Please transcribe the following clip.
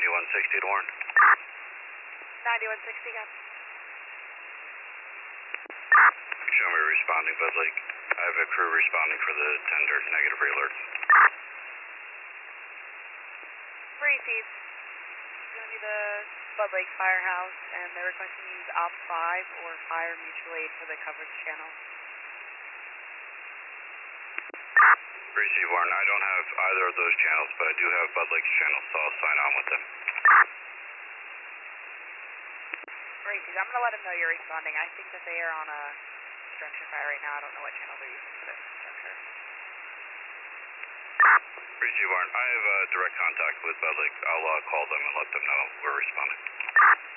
9160 to Warren. 9160, got Show me responding, Bud Lake. I have a crew responding for the tender, negative re-alerts. Received. It's going to be the Bud Lake Firehouse, and they're requesting you use Op 5 or Fire Mutual Aid for the coverage channel. Receive, Warren. I don't have either of those channels, but I do have Bud Lake's channel, so I'll sign on with them. Received. I'm going to let them know you're responding. I think that they are on a structure fire right now. I don't know what channel they're using for this structure. Receive, Warren. I have direct contact with Bud Lake. I'll call them and let them know we're responding.